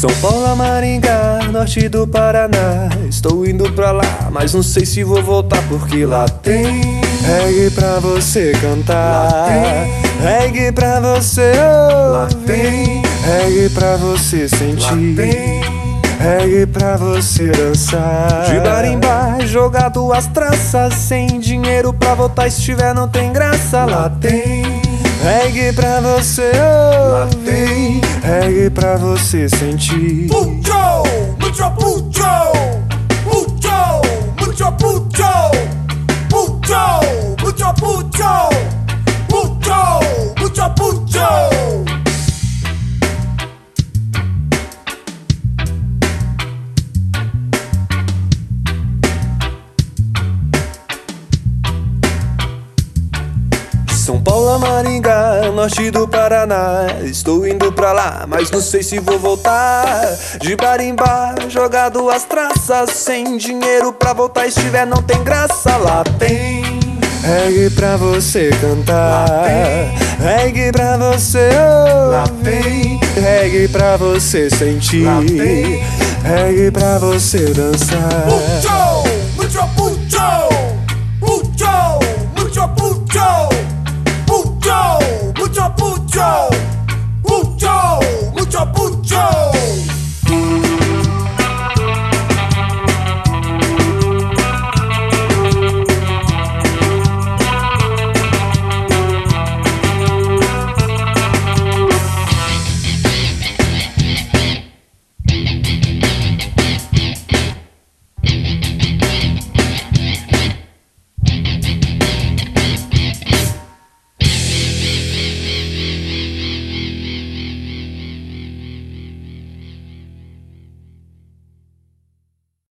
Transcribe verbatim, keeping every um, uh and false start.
São Paulo, Maringá, norte do Paraná. Estou indo pra lá, mas não sei se vou voltar, porque lá tem reggae pra você cantar, lá tem reggae pra você ouvir, lá tem reggae pra você sentir, lá tem reggae pra você dançar. De bar em bar, jogar duas traças, sem dinheiro pra voltar, se tiver não tem graça. Lá tem reggae pra você ouvir, reggae pra você sentir. Pucho, mucho pucho, pucho, mucho pucho, pucho, mucho pucho, pucho, mucho pucho. São Paulo, Maringá, norte do Paraná. Estou indo pra lá, mas não sei se vou voltar. De bar em bar, jogar duas traças, sem dinheiro pra voltar, se tiver não tem graça. Lá tem reggae pra você cantar, lá tem reggae pra você ouvir, lá tem reggae pra você sentir, lá tem reggae pra você dançar. Pucho!